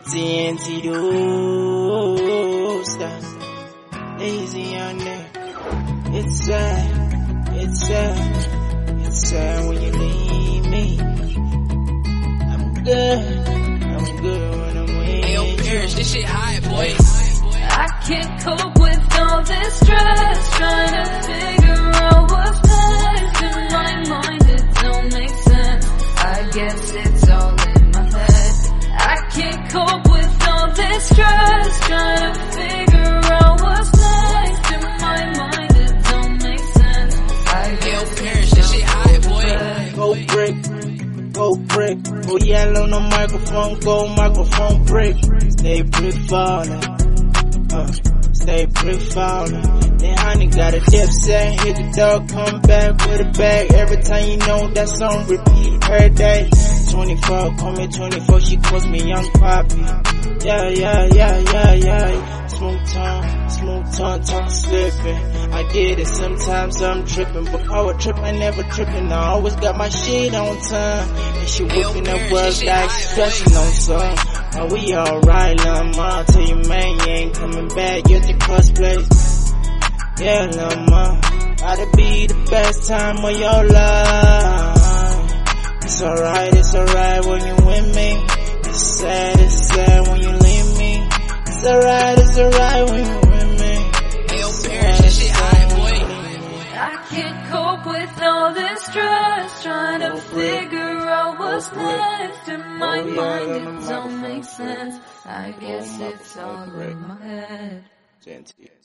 TNT do stop. Lazy on there. It's sad when you leave me. I'm good when I'm with you. Ayo, Parrish, this shit high, boy. I can't cope with all this stress, trying to figure out what's next. In my mind it don't make sense, I guess it's all in my head. I can't cope with all this stress, trying to figure out what's next. In my mind it don't make sense, I guess Parrish, this shit high, boy. Go brick, go yellow no microphone, go microphone brick. Stay brick falling, stay brick falling. Then honey got a dip set, hit the door, come back with a bag. Every time you know that's on repeat every day. 24, call me 24, she calls me Young Poppy. Yeah. Smooth tongue slipping. I get it, sometimes I'm tripping, but power trip, I never tripping. I always got my shit on time, and she whipping up words like she stressing on some. Now we alright, lil' ma, tell you man, you ain't coming back, you're the cosplay. Yeah, lil' ma, gotta be the best time of your life. It's alright when you with me. It's sad when you leave me. It's alright when you with me. Ayo, Parrish, this shit high, boy. I can't cope with all this stress, trying to figure out what's next. In my mind it don't make sense, I guess it's all in my head.